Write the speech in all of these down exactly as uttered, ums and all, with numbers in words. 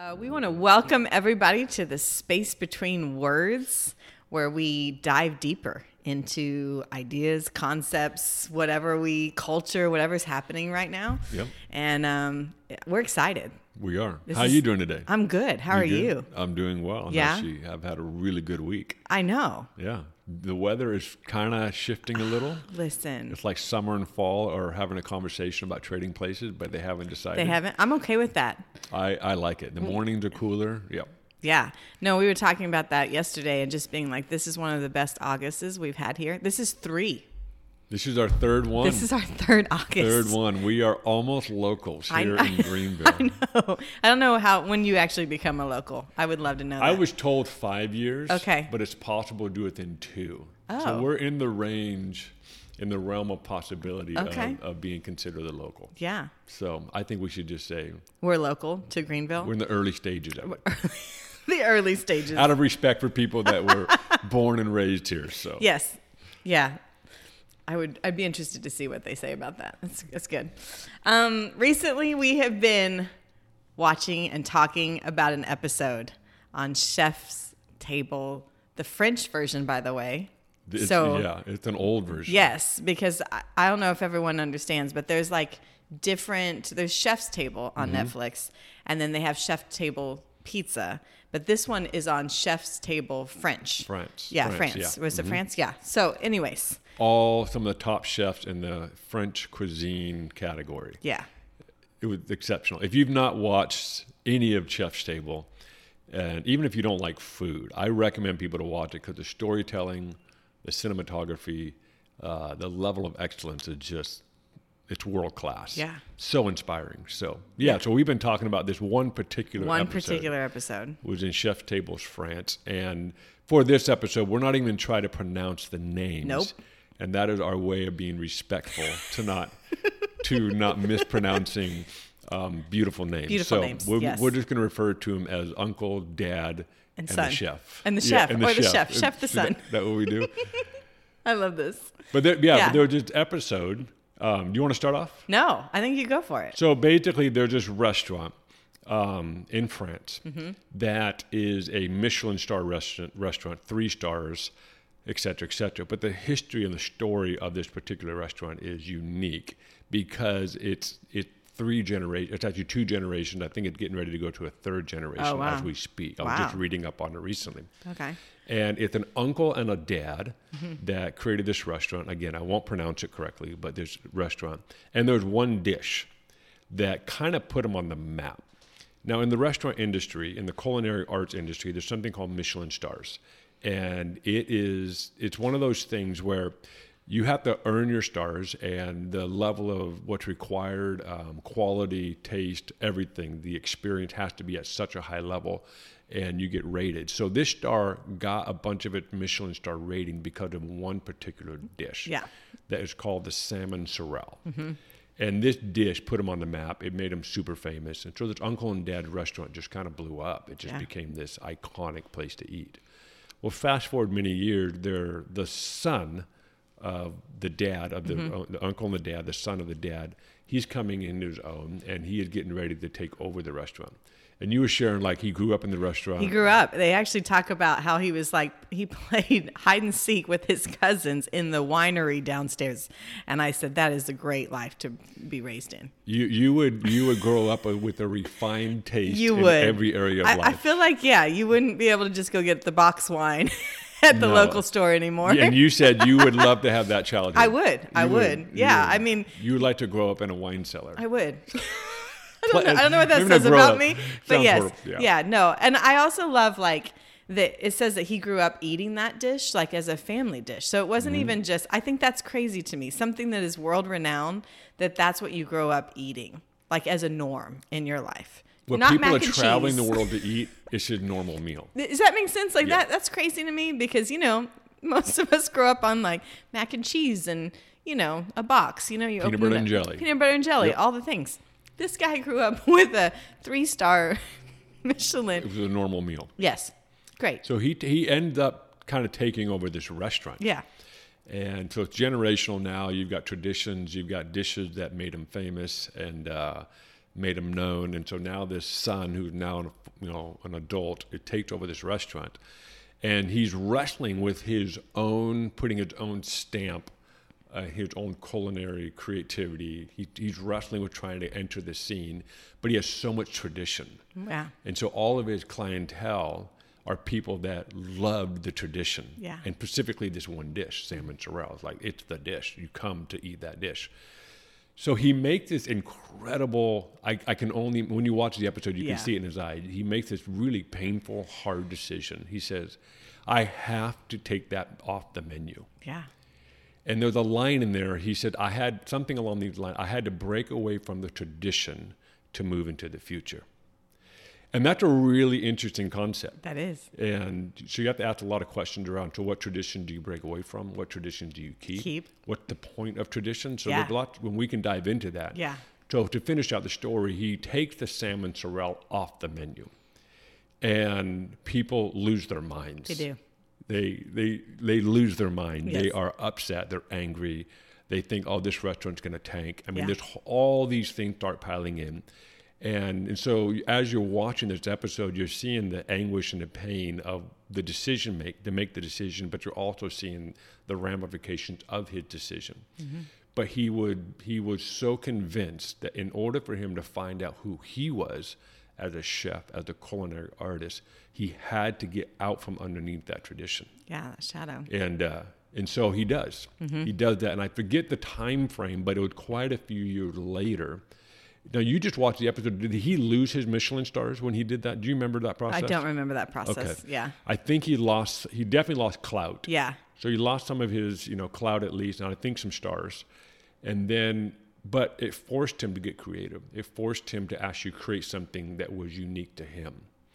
Uh, we want to welcome everybody to the Space Between Words, where we dive deeper into ideas, concepts, whatever we culture, whatever's happening right now. Yep. And um, we're excited. We are. This How are is- you doing today? I'm good. How are good? you? I'm doing well. Yeah? Actually, I've had a really good week. I know. Yeah. The weather is kind of shifting a little. Listen, It's like summer and fall are having a conversation about trading places, but they haven't decided. they haven't. I'm okay with that. I, I like it. The mornings are cooler. Yep. Yeah. No, we were talking about that yesterday and just being like, this is one of the best Augusts we've had here. This is three. This is our third one. This is our third August. Third one. We are almost locals I- here I- in Greenville. I know. I don't know how when you actually become a local. I would love to know that. I was told five years. Okay. But it's possible to do it in two. Oh. So we're in the range, in the realm of possibility Okay. of, of being considered a local. Yeah. So I think we should just say We're local to Greenville. we're in the early stages of it. The early stages. Out of respect for people that were born and raised here. So Yes. Yeah. I would I'd be interested to see what they say about that. That's that's good. Um, recently we have been watching and talking about an episode on Chef's Table, the French version, by the way. It's, so yeah, it's an old version. yes, because I, I don't know if everyone understands, but there's like different, there's Chef's Table on Mm-hmm. Netflix, and then they have Chef's Table Pizza, but this one is on Chef's Table French. France. Yeah, France, France. yeah. Was it Mhm. France? Yeah. So anyways, All some of the top chefs in the French cuisine category. yeah. It was exceptional. If you've not watched any of Chef's Table, and even if you don't like food, I recommend people to watch it because the storytelling, the cinematography, uh, the level of excellence is just, it's world class. Yeah. So inspiring. So, yeah, so we've been talking about this one particular One episode. particular episode. Was in Chef Tables France. And for this episode, we're not even trying to pronounce the names. Nope. And that is our way of being respectful to not to not mispronouncing um, beautiful names. Beautiful so names, We're, yes. we're just going to refer to him as Uncle, Dad, And and, son. the chef. And the chef, or the chef. Chef the Is that- son. that what we do? I love this. But there, yeah, Yeah. But there was this episode. Um, do you want to start off? No, I think you go for it. So basically, there's this restaurant um, in France Mm-hmm. that is a Michelin star restaurant, restaurant, three stars, et cetera, et cetera. But the history and the story of this particular restaurant is unique because it's it's three generations. It's actually two generations. I think it's getting ready to go to a third generation Oh, wow. as we speak. I was Wow. just reading up on it recently. Okay. And it's an uncle and a dad Mm-hmm. that created this restaurant. Again, I won't pronounce it correctly, but this restaurant. And there's one dish that kind of put them on the map. Now, in the restaurant industry, in the culinary arts industry, there's something called Michelin stars. And it is, it's one of those things where you have to earn your stars, and the level of what's required, um, quality, taste, everything, the experience has to be at such a high level, and you get rated. So this star got a bunch of its Michelin star rating because of one particular dish. Yeah. That is called the salmon sorrel. And this dish put them on the map. It made them super famous. And so this uncle and dad restaurant just kind of blew up. It just Yeah. became this iconic place to eat. Well, fast forward many years, they're the son of the dad, of the, uh, the uncle and the dad, the son of the dad, he's coming into his own, and he is getting ready to take over the restaurant. And you were sharing, like, he grew up in the restaurant. He grew up. They actually talk about how he was like, he played hide and seek with his cousins in the winery downstairs. And I said, that is a great life to be raised in. You you would you would grow up with a refined taste You in would. every area of I, life. I feel like, yeah, you wouldn't be able to just go get the box wine at the No. local store anymore. Yeah, and you said you would love to have that childhood. I would. I You would. You Yeah, would. I mean- you would like to grow up in a wine cellar. I would. I don't know, I don't know what that Maybe not says grow about up. me, but Sounds yes, horrible, yeah. yeah. no, and I also love like that. It says that he grew up eating that dish like as a family dish, so it wasn't Mm-hmm. even just. I think that's crazy to me. Something that is world renowned, that that's what you grow up eating, like as a norm in your life. When Not people mac are and traveling cheese. the world to eat, it's a normal meal. Does that make sense? Like Yeah. that? That's crazy to me because you know most of us grow up on like mac and cheese and you know a box. You know you Peanut open butter it and up- jelly. peanut butter and jelly, Yep. all the things. This guy grew up with a three-star Michelin. It was a normal meal. Yes. Great. So he he ended up kind of taking over this restaurant. Yeah. And so it's generational now. You've got traditions. You've got dishes that made him famous. And uh, made him known. And so now this son, who's now an, you know an adult, it takes over this restaurant, and he's wrestling with his own, putting his own stamp, uh, his own culinary creativity. He, he's wrestling with trying to enter the scene, but he has so much tradition. Yeah. And so all of his clientele are people that loved the tradition. Yeah. And specifically this one dish, salmon sorrel. It's like, it's the dish. You come to eat that dish. So he makes this incredible, I, I can only, when you watch the episode, you Yeah. can see it in his eye. He makes this really painful, hard decision. He says, I have to take that off the menu. Yeah. And there's a line in there. He said, I had something along these lines. I had to break away from the tradition to move into the future. And that's a really interesting concept. That is. And so you have to ask a lot of questions around, so what tradition do you break away from? What tradition do you keep? Keep. What's the point of tradition? So Yeah. there's a lot, when we can dive into that. Yeah. So to finish out the story, he takes the salmon sorrel off the menu. And people lose their minds. They do. They, they, they lose their mind. Yes. They are upset. They're angry. They think, oh, this restaurant's going to tank. I mean, Yeah. there's all these things start piling in. And, and so as you're watching this episode, you're seeing the anguish and the pain of the decision make to make the decision, but you're also seeing the ramifications of his decision. Mm-hmm. But he would he was so convinced that in order for him to find out who he was as a chef, as a culinary artist, he had to get out from underneath that tradition. Yeah, that shadow. And uh, and so he does. Mm-hmm. He does that. And I forget the time frame, but it was quite a few years later. Now, you just watched the episode. Did he lose his Michelin stars when he did that? Do you remember that process? I don't remember that process. Okay. Yeah. I think he lost, he definitely lost clout. Yeah. So he lost some of his, you know, clout at least, and I think some stars. And then, but it forced him to get creative. It forced him to actually create something that was unique to him.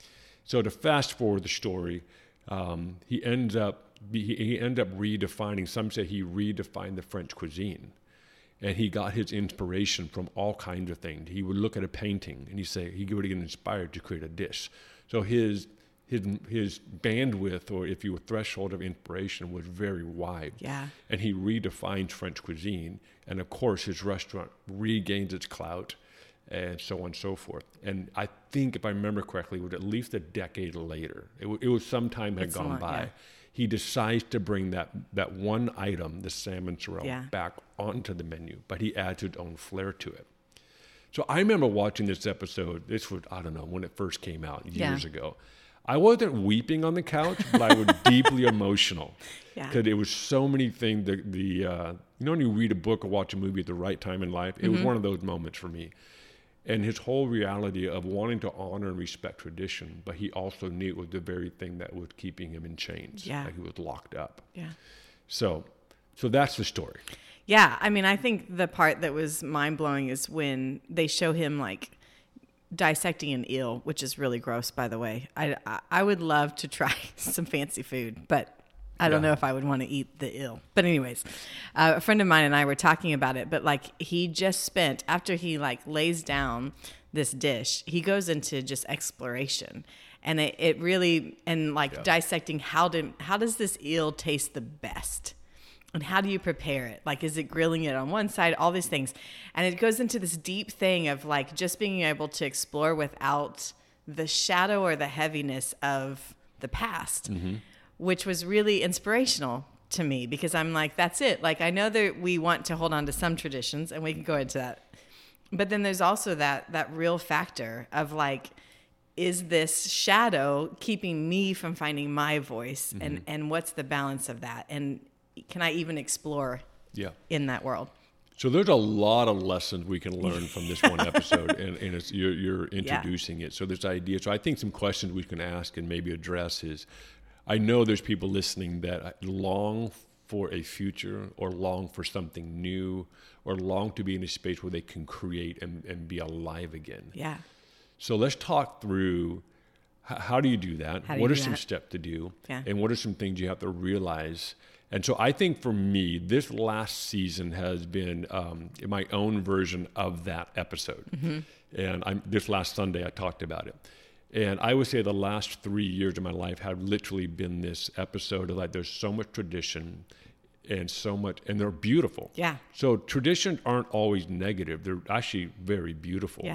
So to fast forward the story, um, he ends up, he, he ended up redefining, some say he redefined the French cuisine. And he got his inspiration from all kinds of things. He would look at a painting and he'd say he would get inspired to create a dish. So his his his bandwidth, or if you will, threshold of inspiration was very wide. Yeah. And he redefined French cuisine. And of course, his restaurant regains its clout, and so on and so forth. And I think, if I remember correctly, it was at least a decade later. It, w- it was some time had It's a gone lot, by. yeah. He decides to bring that, that one item, the salmon sorrel, Yeah. back onto the menu, but he adds his own flair to it. So I remember watching this episode. This was, I don't know, when it first came out years Yeah. ago. I wasn't weeping on the couch, but I was deeply emotional. Yeah. Because it was so many things. The, the uh, you know, when you read a book or watch a movie at the right time in life, it Mm-hmm. was one of those moments for me. And his whole reality of wanting to honor and respect tradition, but he also knew it was the very thing that was keeping him in chains. Yeah. Like he was locked up. Yeah. So, so that's the story. Yeah. I mean, I think the part that was mind blowing is when they show him like dissecting an eel, which is really gross, by the way. I, I, I would love to try some fancy food, but I don't Yeah. know if I would want to eat the eel. But anyways, uh, a friend of mine and I were talking about it, but like he just spent, after he like lays down this dish, he goes into just exploration. And it, it really, and like Yeah. dissecting how do, how does this eel taste the best? And how do you prepare it? Like, is it grilling it on one side? All these things. And it goes into this deep thing of like just being able to explore without the shadow or the heaviness of the past, mm-hmm. which was really inspirational to me because I'm like, that's it. Like, I know that we want to hold on to some traditions and we can go into that. But then there's also that, that real factor of like, is this shadow keeping me from finding my voice? Mm-hmm. And, and what's the balance of that? And can I even explore Yeah. in that world? So there's a lot of lessons we can learn from this one episode, and, and it's, you're, you're introducing it. So there's idea. So I think some questions we can ask and maybe address is, I know there's people listening that long for a future or long for something new or long to be in a space where they can create and, and be alive again. Yeah. So let's talk through h- how do you do that? How do What you are do some that? steps to do? Yeah. And what are some things you have to realize? And so I think for me, this last season has been um, my own version of that episode. Mm-hmm. And I'm, this last Sunday, I talked about it. And I would say the last three years of my life have literally been this episode of like, there's so much tradition and so much, and they're beautiful. Yeah. So traditions aren't always negative. They're actually very beautiful. Yeah.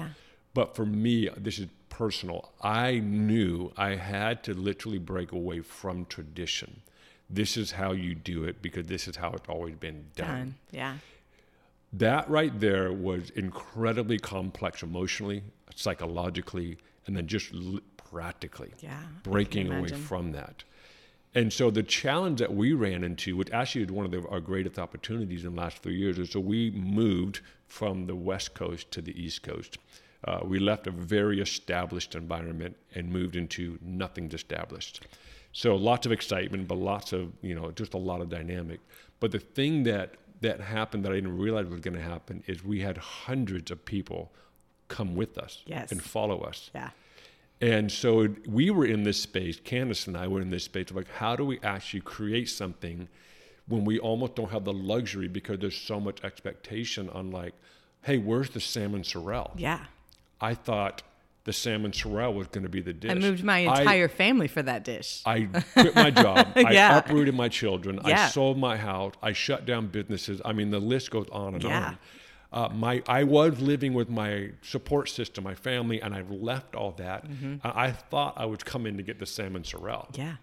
But for me, this is personal. I knew I had to literally break away from tradition. This is how you do it because this is how it's always been done. Done. Yeah. That right there was incredibly complex emotionally, psychologically, and then just l- practically. Yeah. Breaking away imagine. from that. And so the challenge that we ran into, which actually is one of the, our greatest opportunities in the last three years, is so we moved from the West Coast to the East Coast. Uh, we left a very established environment and moved into nothing's established. So lots of excitement, but lots of, you know, just a lot of dynamic. But the thing that, that happened that I didn't realize was going to happen is we had hundreds of people come with us Yes. and follow us. Yeah. And so we were in this space, Candace and I were in this space of like, how do we actually create something when we almost don't have the luxury because there's so much expectation on like, hey, where's the salmon sorrel? Yeah. I thought the salmon sorrel was going to be the dish. I moved my entire I, family for that dish. I quit my job. Yeah. I uprooted my children. Yeah. I sold my house. I shut down businesses. I mean, the list goes on and Yeah. on. Uh, my I was living with my support system, my family, and I've left all that. Mm-hmm. I, I thought I was coming to get the salmon sorrel. Yeah.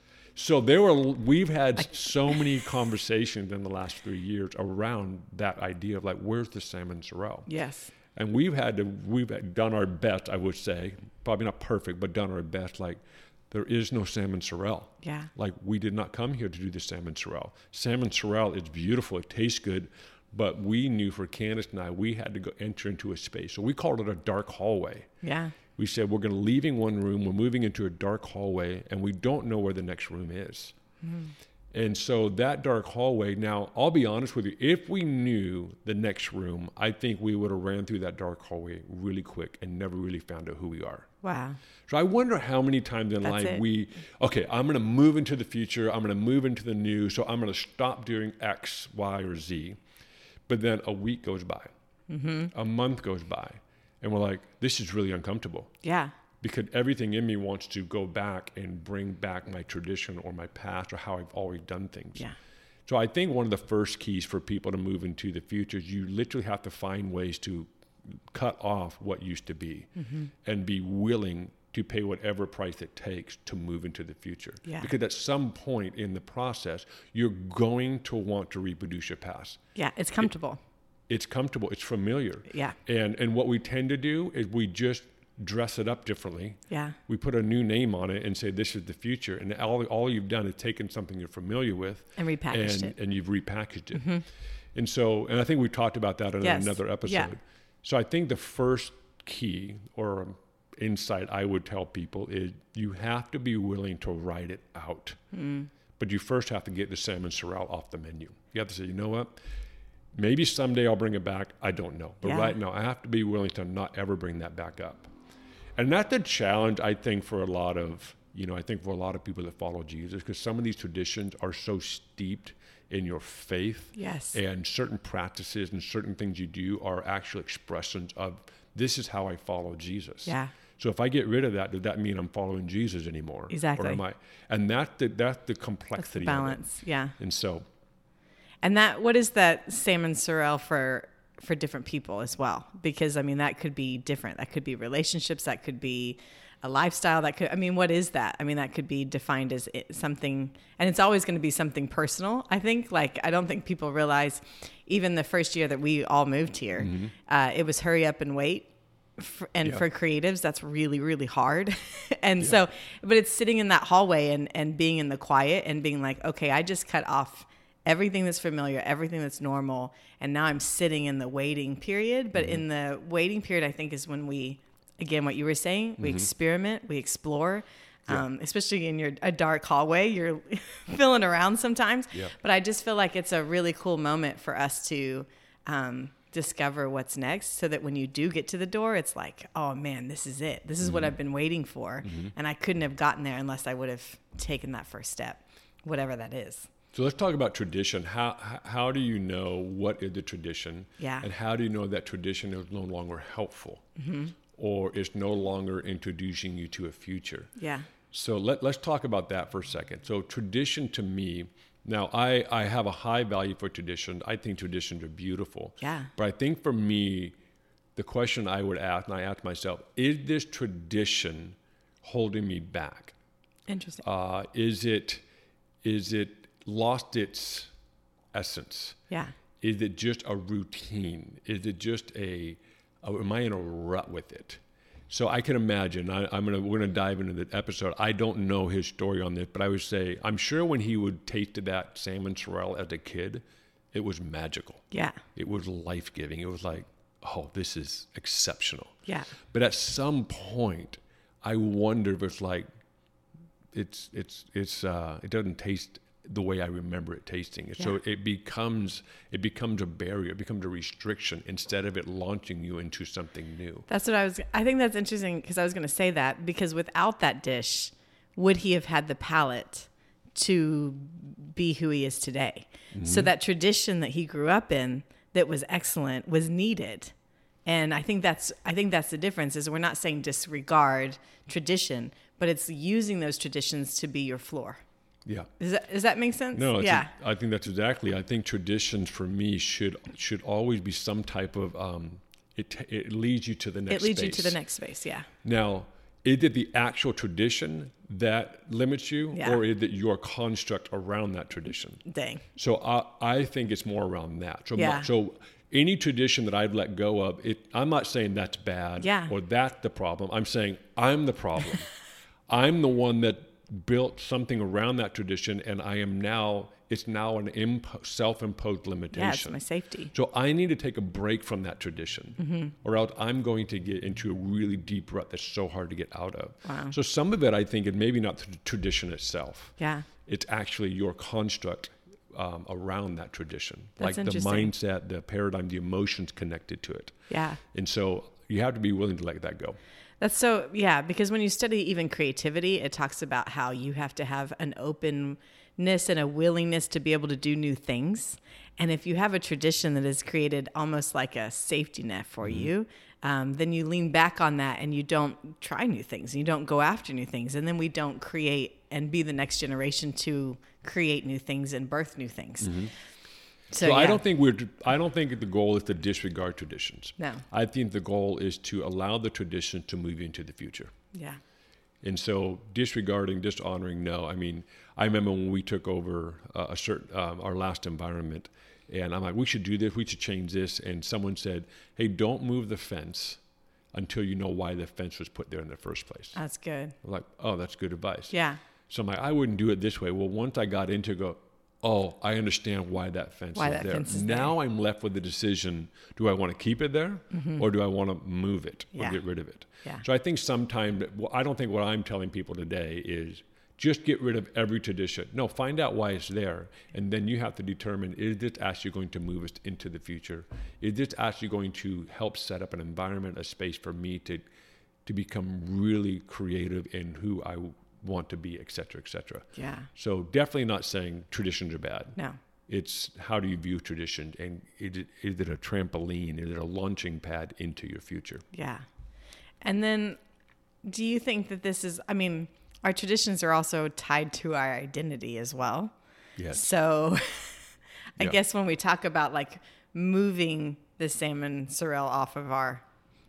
So there were we've had I, so many conversations in the last three years around that idea of like, where's the salmon sorrel? Yes. And we've had to we've done our best, I would say, probably not perfect, but done our best. Like, there is no salmon sorrel. Yeah. Like, we did not come here to do the salmon sorrel. Salmon sorrel is beautiful. It tastes good. But we knew for Candace and I, we had to go enter into a space. So we called it a dark hallway. Yeah. We said, we're going to leaving one room, we're moving into a dark hallway, and we don't know where the next room is. Mm. And so that dark hallway, now, I'll be honest with you, if we knew the next room, I think we would have ran through that dark hallway really quick and never really found out who we are. Wow. So I wonder how many times in That's life it. we, okay, I'm going to move into the future, I'm going to move into the new, so I'm going to stop doing X, Y, or Z. But then a week goes by, mm-hmm. a month goes by, and we're like, this is really uncomfortable. Yeah. Because everything in me wants to go back and bring back my tradition or my past or how I've always done things. Yeah. So I think one of the first keys for people to move into the future is you literally have to find ways to cut off what used to be mm-hmm. and be willing to pay whatever price it takes to move into the future. Yeah. Because at some point in the process, you're going to want to reproduce your past. Yeah, it's comfortable. It, it's comfortable. It's familiar. Yeah. And and what we tend to do is we just dress it up differently. Yeah. We put a new name on it and say this is the future. And all all you've done is taken something you're familiar with and repackaged and, it. And you've repackaged it. Mm-hmm. And so, and I think we talked about that in yes. another episode. Yeah. So I think the first key or insight I would tell people is you have to be willing to write it out. Mm. But you first have to get the salmon sorrel off the menu. You have to say, you know what? Maybe someday I'll bring it back. I don't know. But yeah. right now, I have to be willing to not ever bring that back up. And that's the challenge, I think, for a lot of, you know, I think for a lot of people that follow Jesus, because some of these traditions are so steeped in your faith. Yes. And certain practices and certain things you do are actual expressions of, this is how I follow Jesus. Yeah. So if I get rid of that, does that mean I'm following Jesus anymore? Exactly. Or am I? And that's the, that's the complexity that's the balance, of it. Yeah. And so. And that, what is that salmon sorrel for, for different people as well? Because, I mean, that could be different. That could be relationships. That could be a lifestyle. That could, I mean, what is that? I mean, that could be defined as it, something, and it's always going to be something personal, I think. Like, I don't think people realize, even the first year that we all moved here, mm-hmm. uh, it was hurry up and wait. For, and yeah. for creatives, that's really, really hard. and yeah. so, but it's sitting in that hallway and, and being in the quiet and being like, okay, I just cut off everything that's familiar, everything that's normal. And now I'm sitting in the waiting period. But mm-hmm. in the waiting period, I think is when we, again, what you were saying, we mm-hmm. experiment, we explore, yeah. um, especially in your a dark hallway, you're filling around sometimes. Yeah. But I just feel like it's a really cool moment for us to, um, discover what's next, so that when you do get to the door, it's like, oh man, this is it. This is mm-hmm. what I've been waiting for. Mm-hmm. And I couldn't have gotten there unless I would have taken that first step, whatever that is. So let's talk about tradition. How how do you know what is the tradition? Yeah. And how do you know that tradition is no longer helpful mm-hmm. or is no longer introducing you to a future? Yeah. So let, let's talk about that for a second. So tradition to me, now, I, I have a high value for tradition. I think traditions are beautiful. Yeah. But I think for me, the question I would ask, and I ask myself, is this tradition holding me back? Interesting. Uh, is it is it lost its essence? Yeah. Is it just a routine? Is it just a, a am I in a rut with it? So I can imagine, I, I'm gonna we're gonna dive into the episode. I don't know his story on this, but I would say I'm sure when he would tasted that salmon sorrel as a kid, it was magical. Yeah. It was life giving. It was like, oh, this is exceptional. Yeah. But at some point, I wonder if it's like, it's it's it's uh, it doesn't taste the way I remember it tasting. Yeah. So it becomes it becomes a barrier, it becomes a restriction instead of it launching you into something new. That's what I was, I think that's interesting because I was going to say that because without that dish, would he have had the palate to be who he is today? Mm-hmm. So that tradition that he grew up in that was excellent was needed. And I think that's, I think that's the difference is we're not saying disregard tradition, but it's using those traditions to be your floor. Yeah. Does that, does that make sense? No, yeah. A, I think that's exactly. I think traditions for me should should always be some type of um, it. It leads you to the next. It leads space. you to the next space. Yeah. Now, is it the actual tradition that limits you, Yeah. or is it your construct around that tradition? Dang. So I I think it's more around that. So Yeah. my, so any tradition that I've let go of, it. I'm not saying that's bad. Yeah. Or that's the problem. I'm saying I'm the problem. I'm the one that built something around that tradition, and I am now, it's now an impo- self-imposed limitation. Yeah, it's my safety. So I need to take a break from that tradition, mm-hmm. or else I'm going to get into a really deep rut that's so hard to get out of. Wow. So some of it, I think, is maybe not the tradition itself. Yeah. It's actually your construct um, around that tradition. That's like the interesting. mindset, the paradigm, the emotions connected to it. Yeah. And so you have to be willing to let that go. That's so, yeah, because when you study even creativity, it talks about how you have to have an openness and a willingness to be able to do new things. And if you have a tradition that is created almost like a safety net for mm-hmm. you, um, then you lean back on that and you don't try new things. And you don't go after new things. And then we don't create and be the next generation to create new things and birth new things. Mm-hmm. So, so yeah. I don't think we're. I don't think the goal is to disregard traditions. No. I think the goal is to allow the tradition to move into the future. Yeah. And so disregarding, dishonoring, no. I mean, I remember when we took over uh, a certain um, our last environment, and I'm like, we should do this, we should change this, and someone said, hey, don't move the fence until you know why the fence was put there in the first place. That's good. I'm like, oh, that's good advice. Yeah. So I'm like, I wouldn't do it this way. Well, once I got into it, go, oh, I understand why that fence why is that there. Fence is now there. I'm left with the decision, do I want to keep it there mm-hmm. or do I want to move it or Yeah. get rid of it? Yeah. So I think sometimes, well, I don't think what I'm telling people today is just get rid of every tradition. No, find out why it's there. And then you have to determine, is this actually going to move us into the future? Is this actually going to help set up an environment, a space for me to, to become really creative in who I want to be, et cetera, et cetera. Yeah. So definitely not saying traditions are bad. No. It's how do you view tradition, and is it, is it a trampoline? Is it a launching pad into your future? Yeah. And then do you think that this is, I mean, our traditions are also tied to our identity as well. Yes. So I Yeah. guess when we talk about like moving the salmon sorrel off of our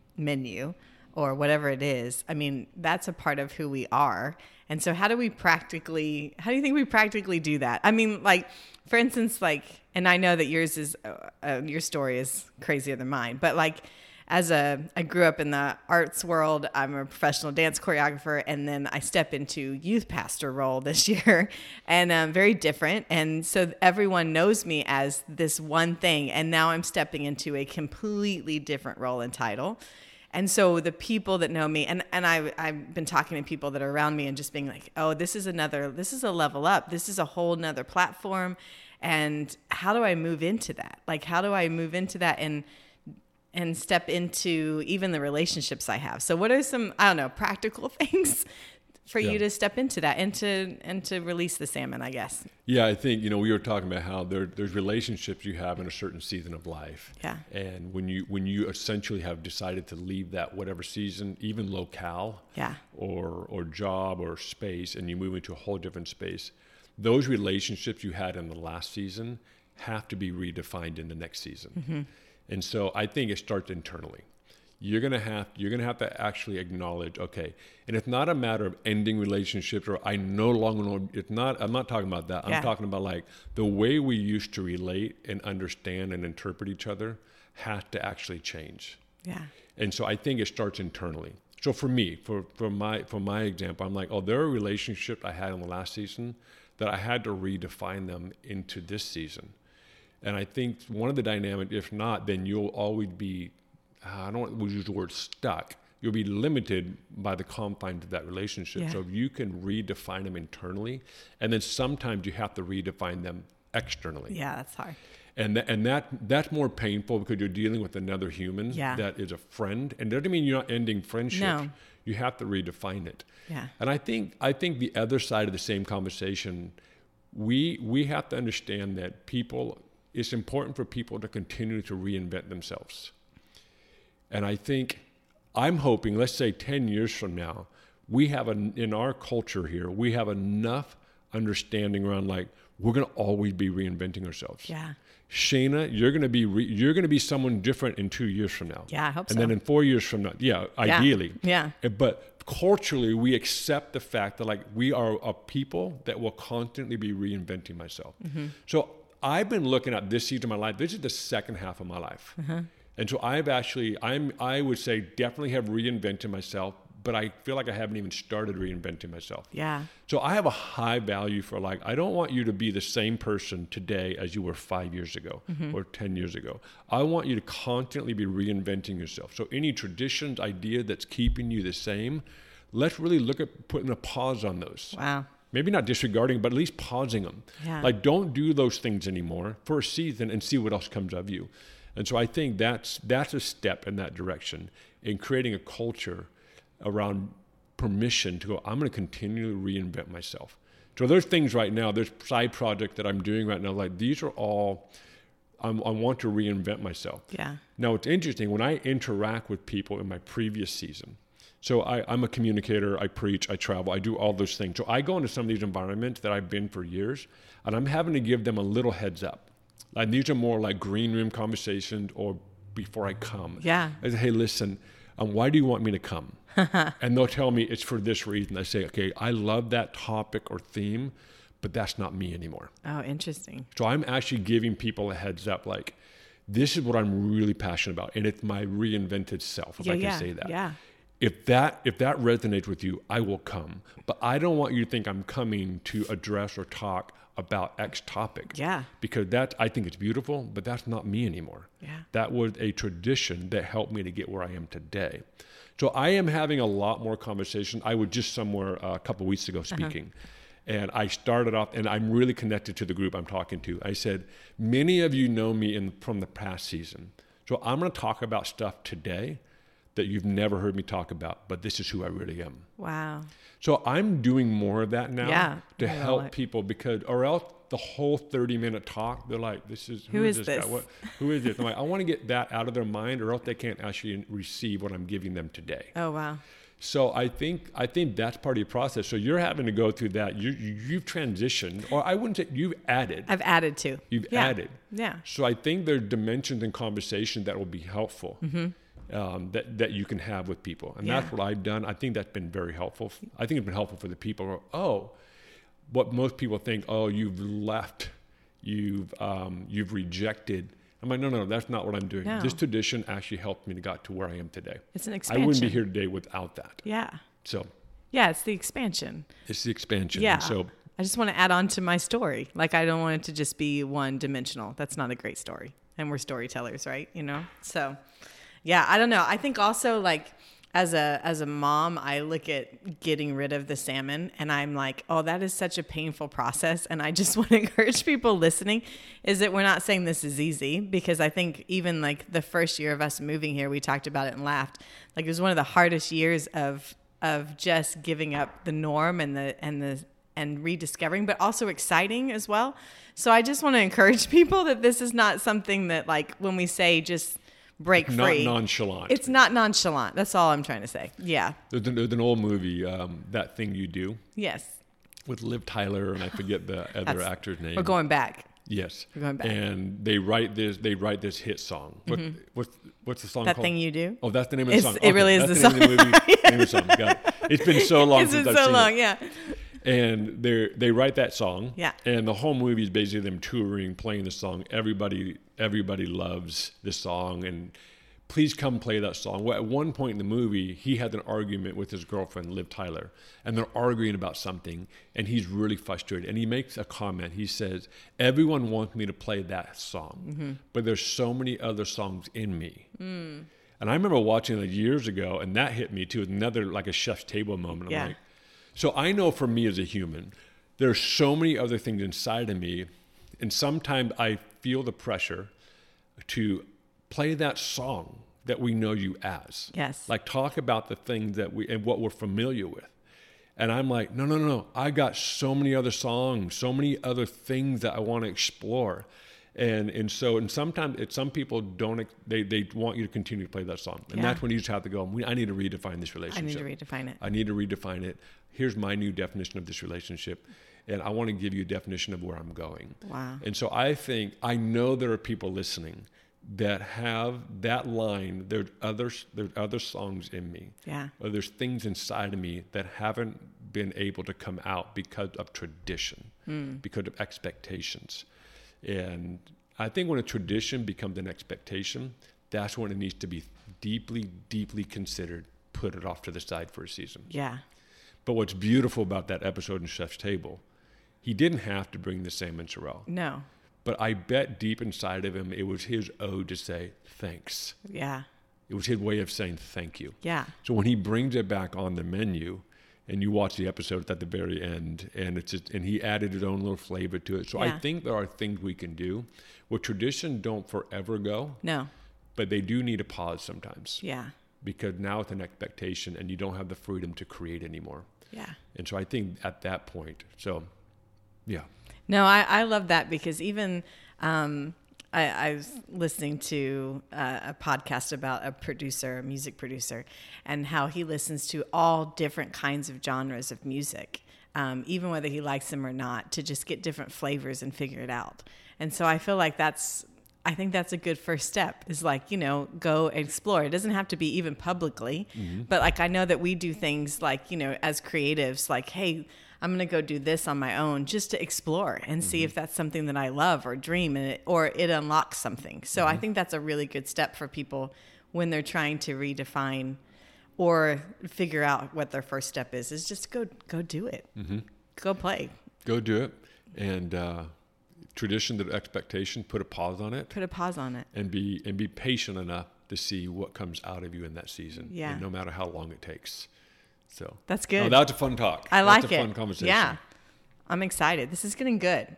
menu or whatever it is, I mean, that's a part of who we are. And so how do we practically, how do you think we practically do that? I mean, like, for instance, like, and I know that yours is, uh, uh, your story is crazier than mine, but like, as a, I grew up in the arts world. I'm a professional dance choreographer, and then I step into youth pastor role this year, and um, very different. And so everyone knows me as this one thing, and now I'm stepping into a completely different role and title. And so the people that know me, and, and I, I've been talking to people that are around me and just being like, oh, this is another, this is a level up. This is a whole nother platform. And how do I move into that? Like, how do I move into that and and step into even the relationships I have? So what are some, I don't know, practical things for Yeah. you to step into that and to and to release the salmon, I guess? Yeah, I think, you know, we were talking about how there, there's relationships you have in a certain season of life. Yeah. And when you when you essentially have decided to leave that whatever season, even locale Yeah. or or job or space, and you move into a whole different space, those relationships you had in the last season have to be redefined in the next season. Mm-hmm. And so I think it starts internally. you're gonna have you're gonna have to actually acknowledge, okay, and it's not a matter of ending relationships or I no longer know. It's not. I'm not talking about that. I'm Yeah. talking about like the way we used to relate and understand and interpret each other has to actually change. Yeah. And so I think it starts internally. So for me, for for my for my example, I'm like, oh, there are relationships I had in the last season that I had to redefine them into this season. And I think one of the dynamics, if not, then you'll always be, I don't want to use the word stuck. You'll be limited by the confines of that relationship. Yeah. So if you can redefine them internally, and then sometimes you have to redefine them externally. Yeah, that's hard. And that, and that that's more painful because you're dealing with another human Yeah. that is a friend. And it doesn't mean you're not ending friendships. No. You have to redefine it. Yeah. And I think I think the other side of the same conversation, we we have to understand that people, it's important for people to continue to reinvent themselves. And I think I'm hoping, let's say ten years from now, we have an, in our culture here, we have enough understanding around like we're going to always be reinventing ourselves. Yeah. Shayna, you're going to be re, you're going to be someone different in two years from now. Yeah, I hope and so. then in four years from now, yeah, ideally. Yeah. But culturally, we accept the fact that like we are a people that will constantly be reinventing myself. Mm-hmm. So I've been looking at this season of my life. This is the second half of my life, Uh-huh. and so I've actually, I'm, I would say, definitely have reinvented myself. But I feel like I haven't even started reinventing myself. Yeah. So I have a high value for like, I don't want you to be the same person today as you were five years ago Mm-hmm. or ten years ago. I want you to constantly be reinventing yourself. So any traditions, idea that's keeping you the same, let's really look at putting a pause on those. Wow. Maybe not disregarding, but at least pausing them. Yeah. Like don't do those things anymore for a season and see what else comes of you. And so I think that's that's a step in that direction in creating a culture around permission to go, I'm going to continue to reinvent myself. So there's things right now, there's side projects that I'm doing right now, like these are all, I'm, I want to reinvent myself. Yeah. Now it's interesting, when I interact with people in my previous season, so I, I'm a communicator, I preach, I travel, I do all those things. So I go into some of these environments that I've been for years, and I'm having to give them a little heads up. Like these are more like green room conversations or before I come. Yeah. I say, hey, listen, um, why do you want me to come? And they'll tell me it's for this reason. I say, okay, I love that topic or theme, but that's not me anymore. Oh, interesting. So I'm actually giving people a heads up, like, this is what I'm really passionate about. And it's my reinvented self, if Yeah, I can yeah, say that. yeah. If that if that resonates with you, I will come. But I don't want you to think I'm coming to address or talk about X topic. Yeah. Because that, I think it's beautiful, but that's not me anymore. Yeah. That was a tradition that helped me to get where I am today. So I am having a lot more conversation. I was just somewhere uh, a couple of weeks ago speaking, uh-huh. and I started off, and I'm really connected to the group I'm talking to. I said, many of you know me in, from the past season. So I'm going to talk about stuff today that you've never heard me talk about, but this is who I really am. Wow. So I'm doing more of that now Yeah, to I help like- people, because or else the whole thirty minute talk, they're like, this is, who, Who is is this, this? guy? What, who is this? I'm like, I want to get that out of their mind, or else they can't actually receive what I'm giving them today. Oh, wow. So I think I think that's part of your process. So you're having to go through that. You, you you've transitioned, or I wouldn't say you've added. I've added to. You've yeah. added. Yeah. So I think there are dimensions in conversation that will be helpful. Mm-hmm. Um, that, that you can have with people. And Yeah. that's what I've done. I think that's been very helpful. I think it's been helpful for the people who are, oh, what most people think, oh, you've left, you've um, you've rejected. I'm like, no, no, no, that's not what I'm doing. No. This tradition actually helped me to get to where I am today. It's an I expansion. wouldn't be here today without that. Yeah. So Yeah, it's the expansion. it's the expansion. Yeah. And so I just want to add on to my story. Like, I don't want it to just be one dimensional. That's not a great story. And we're storytellers, right? You know? So, yeah, I don't know. I think also, like, as a as a mom, I look at getting rid of the salmon and I'm like, oh, that is such a painful process. And I just want to encourage people listening is that we're not saying this is easy, because I think even like the first year of us moving here, we talked about it and laughed. Like, it was one of the hardest years of of just giving up the norm and the and the and rediscovering, but also exciting as well. So I just want to encourage people that this is not something that, like, when we say just break not free, nonchalant. it's not nonchalant. That's all I'm trying to say. Yeah. There's an, there's an old movie, um, That Thing You Do, Yes. with Liv Tyler, and I forget the other That's- actor's name. We're going back. Yes. We're going back. And they write this. They write this hit song. What, mm-hmm. what's what's the song That called? Thing You Do. Oh, that's the name of It's, the song. It okay, really is that's the, the name song. Of the movie, name of the song. Got it. It's been so long it's since been I've so seen long, it. yeah. And they they write that song. Yeah. And the whole movie is basically them touring, playing the song. Everybody everybody loves the song, and please come play that song. Well, at one point in the movie, he had an argument with his girlfriend, Liv Tyler, and they're arguing about something, and he's really frustrated. And he makes a comment. He says, everyone wants me to play that song, mm-hmm. but there's so many other songs in me. Mm. And I remember watching it years ago, and that hit me too. Another, like a chef's table moment. I'm yeah. like, so I know for me as a human, there's so many other things inside of me, and sometimes I feel the pressure to play that song that we know you as. Yes. Like talk about the things that we and what we're familiar with. And I'm like, no, no, no, no. I got so many other songs, so many other things that I want to explore. And and so and sometimes it, some people don't they they want you to continue to play that song. And yeah. that's when you just have to go, I need to redefine this relationship. I need to redefine it. I need to redefine it. Here's my new definition of this relationship. And I want to give you a definition of where I'm going. Wow. And so I think, I know there are people listening that have that line, there's other, there's other songs in me. Yeah. Or there's things inside of me that haven't been able to come out because of tradition, mm. because of expectations. And I think when a tradition becomes an expectation, that's when it needs to be deeply, deeply considered, put it off to the side for a season. Yeah. But what's beautiful about that episode in Chef's Table, he didn't have to bring the salmon sorrel. No. But I bet deep inside of him, it was his ode to say, thanks. Yeah. It was his way of saying thank you. Yeah. So when he brings it back on the menu, and you watch the episode at the very end, and it's just, and he added his own little flavor to it. So yeah. I think there are things we can do where tradition don't forever go. No. But they do need a pause sometimes. Yeah. Because now it's an expectation, and you don't have the freedom to create anymore. Yeah. And so I think at that point, so yeah. No, I, I love that because even um, I, I was listening to uh, a podcast about a producer, a music producer, and how he listens to all different kinds of genres of music, um, even whether he likes them or not, to just get different flavors and figure it out. And so I feel like that's, I think that's a good first step is like, you know, go explore. It doesn't have to be even publicly, mm-hmm. but like, I know that we do things like, you know, as creatives, like, hey, I'm going to go do this on my own just to explore and mm-hmm. see if that's something that I love or dream and it, or it unlocks something. So mm-hmm. I think that's a really good step for people when they're trying to redefine or figure out what their first step is, is just go, go do it. Mm-hmm. Go play. Go do it. And, uh, tradition to expectation, put a pause on it. Put a pause on it. And be and be patient enough to see what comes out of you in that season. Yeah. And no matter how long it takes. So that's good. Oh, that was a fun talk. I like That's a it. Fun conversation. Yeah. I'm excited. This is getting good.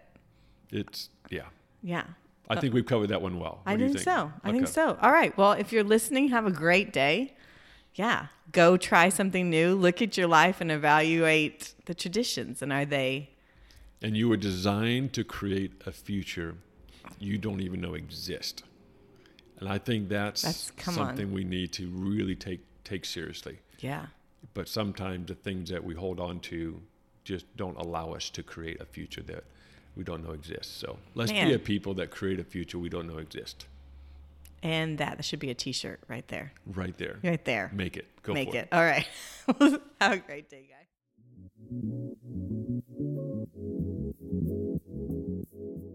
It's yeah. Yeah. I think we've covered that one well. What I do you think, think so. I okay. think so. All right. Well, if you're listening, have a great day. Yeah. Go try something new. Look at your life and evaluate the traditions. And are they... And you were designed to create a future you don't even know exist. And I think that's, that's something on. we need to really take take seriously. Yeah. But sometimes the things that we hold on to just don't allow us to create a future that we don't know exists. So let's Man. be a people that create a future we don't know exist. And that, that should be a t-shirt right there. Right there. Right there. Make it. Go Make for it. it. All right. Have a great day, guys.